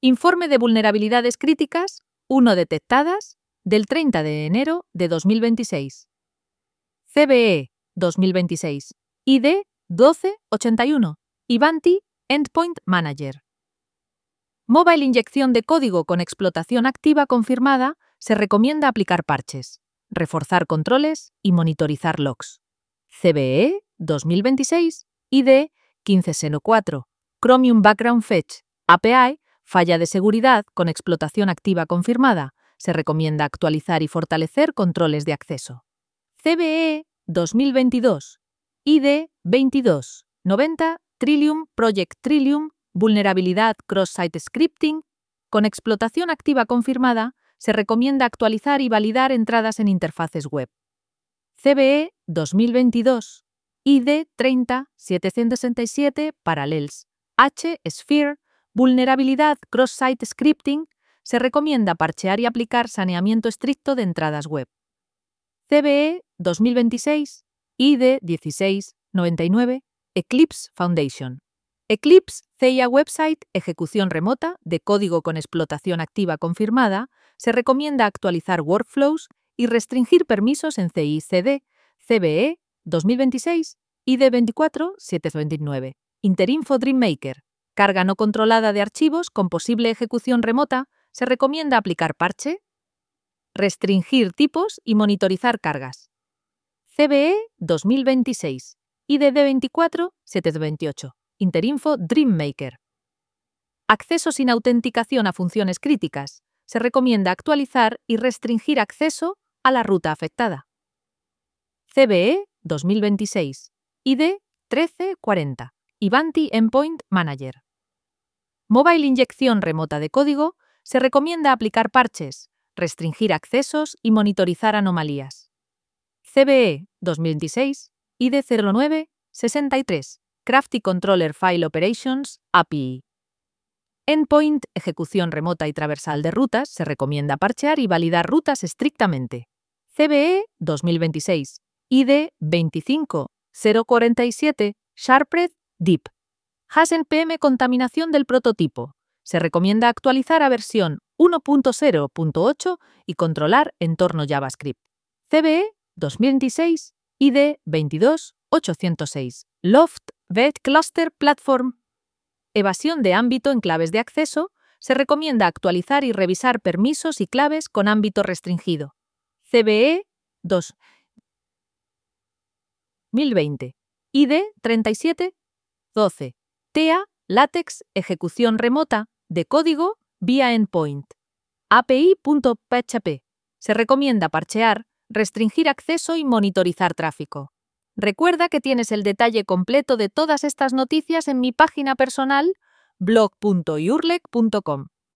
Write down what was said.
Informe de vulnerabilidades críticas 1 detectadas del 30 de enero de 2026. CVE 2026. ID 1281. Ivanti Endpoint Manager. Mobile inyección de código con explotación activa confirmada, se recomienda aplicar parches, reforzar controles y monitorizar logs. CVE 2026. ID 1504. Chromium Background Fetch. API, falla de seguridad con explotación activa confirmada. Se recomienda actualizar y fortalecer controles de acceso. CVE 2022. ID 2290. Trillium Project Trillium. Vulnerabilidad Cross-Site Scripting. Con explotación activa confirmada, se recomienda actualizar y validar entradas en interfaces web. CVE 2022. ID 30767 Parallels. H-Sphere. Vulnerabilidad Cross-Site Scripting. Se recomienda parchear y aplicar saneamiento estricto de entradas web. CVE 2026. ID 1699. Eclipse Foundation. Eclipse CIA Website, ejecución remota de código con explotación activa confirmada, se recomienda actualizar workflows y restringir permisos en CI/CD, CVE 2026, ID 24729. Interinfo Dreammaker. Carga no controlada de archivos con posible ejecución remota, se recomienda aplicar parche, restringir tipos y monitorizar cargas. CVE 2026, ID 24728. Interinfo Dreammaker. Acceso sin autenticación a funciones críticas. Se recomienda actualizar y restringir acceso a la ruta afectada. CVE 2026. ID 1340. Ivanti Endpoint Manager. Mobile inyección remota de código. Se recomienda aplicar parches, restringir accesos y monitorizar anomalías. CVE 2026. ID 0963. Crafty Controller File Operations, API. Endpoint, ejecución remota y traversal de rutas, se recomienda parchear y validar rutas estrictamente. CVE 2026. ID 25047. Sharpred Deep. HASNPM contaminación del prototipo. Se recomienda actualizar a versión 1.0.8 y controlar entorno JavaScript. CVE 2026. ID 22806. Loft Vet Cluster Platform. Evasión de ámbito en claves de acceso. Se recomienda actualizar y revisar permisos y claves con ámbito restringido. CVE 2020. ID 3712. TEA Latex ejecución remota de código vía endpoint. API.php. Se recomienda parchear, restringir acceso y monitorizar tráfico. Recuerda que tienes el detalle completo de todas estas noticias en mi página personal blog.iurlec.com.